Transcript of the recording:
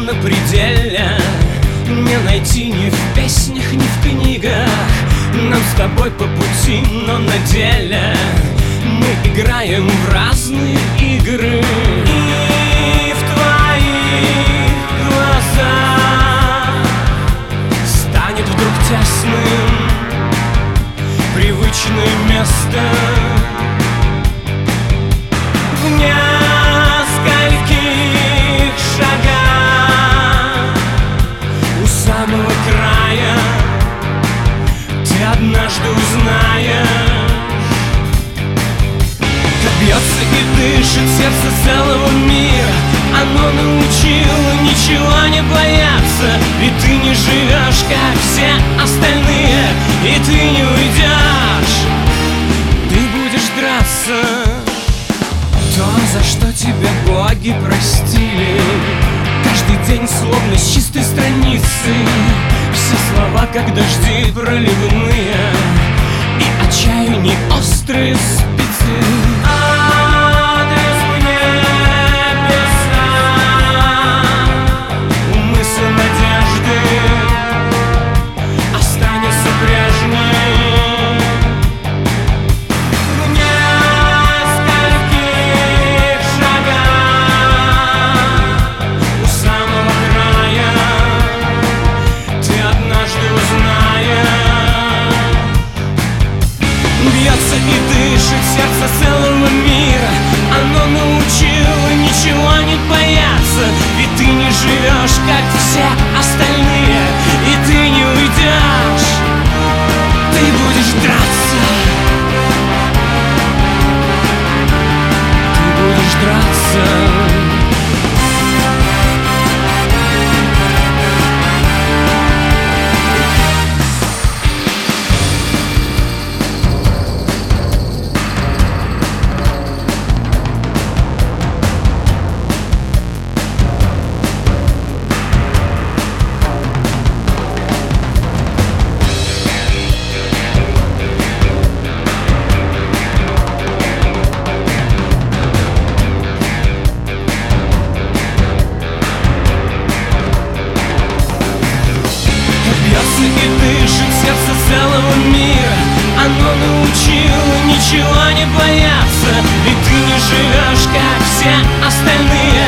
на пределе. Не найти ни в песнях, ни в книгах. Нам с тобой по пути, но на деле мы играем в разные игры. И в твоих глазах станет вдруг тесным привычное место. В нескольких шагах у самого края ты однажды узнаешь, как бьется и дышит сердце целого мира. Оно научило ничего не бояться. И ты не живешь, как все остальные, и ты не уйдешь. Ты будешь драться то, за что тебя боги простили. Каждый день словно с чистой страницы. Все слова, как дожди проливные, и отчаяние острые спицы. Адрес в небеса, мысль надежды останется прежней. В нескольких шагах у самого края ты однажды узнаешь. Бьется и дышит сердце целого мира. Оно научило ничего не бояться. Ведь ты не живешь, как все остальные, и ты не уйдешь. Ты будешь драться. Ты будешь драться. И дышит сердце целого мира. Оно научило ничего не бояться. Ведь ты не живешь, как все остальные,